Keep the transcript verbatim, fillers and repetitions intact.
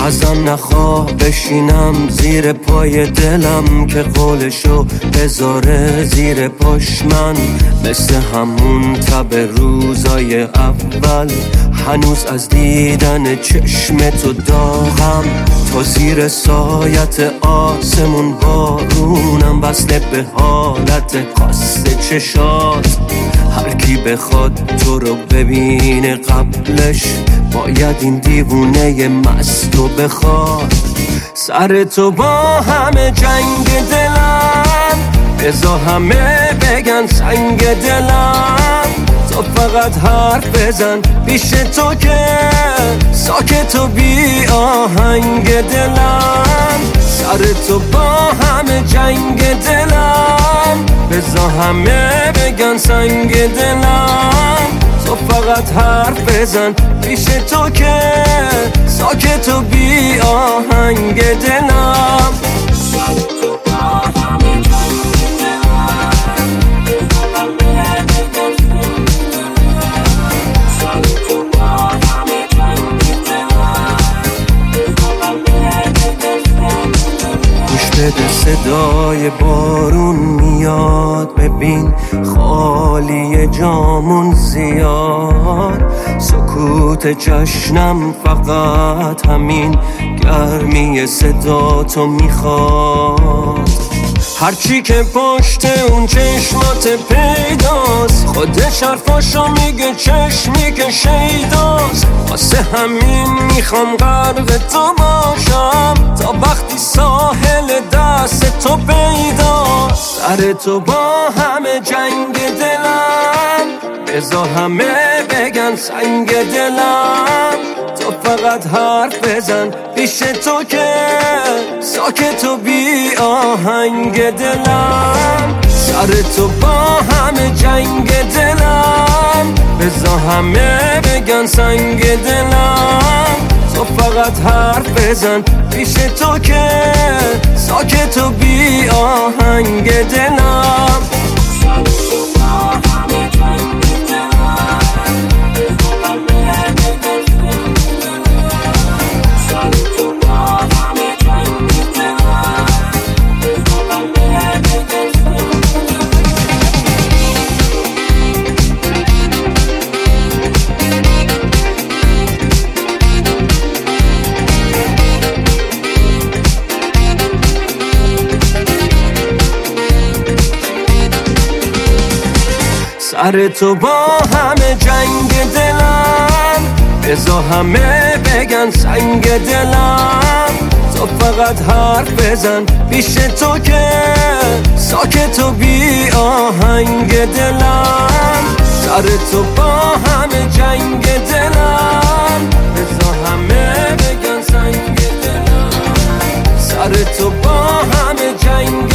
ازم نخواه بشینم زیر پای دلم که قولشو بذاره زیر پاش. من مثل همون تب روزای اول هنوز از دیدن چشم تو داغم. تا زیر سایت آسمون بارونم وصله به حالت خاص چشات. هر کی بخواد تو رو ببینه قبلش باید این دیوونه مستو بخواد. سر تو با همه جنگ دلم بذار همه بگن سنگ دلم. تو فقط حرف بزن پیش تو که ساکت و بی آهنگ دلم. سر تو با همه جنگ دلم بذار همه بگن سنگ دلم. تو فقط حرف بزن پیش تو که ساکت و بی آهنگ دلم. بده صدای بارون میاد ببین خالی جامون زیاد. سکوت جشنم فقط همین گرمی صدا تو میخواد. هرچی که پشت اون چشمات پیداست خودش حرفاشو میگه چشمی که شیداست. واسه همین میخوام غرق تو باشم تا وقتی ساحل دست تو پیداست. سر تو با همه جنگ دلم بذار همه بگن سنگ دلم. تو فقط حرف بزن پیش تو که ساکت و بی آهنگ دلم. سر تو با همه جنگ دلم بذار همه بگن سنگ دلم. تو فقط حرف بزن پیش تو که ساکت و بی آهنگ دلم. سر تو با همه جنگ دلم بذار همه بگن سنگ دلم. تو فقط حرف بزن پیش تو که ساکت و بی آهنگ دلم. سر تو با همه جنگ دلم بذار همه بگن سنگ دلم. سر تو با همه جنگ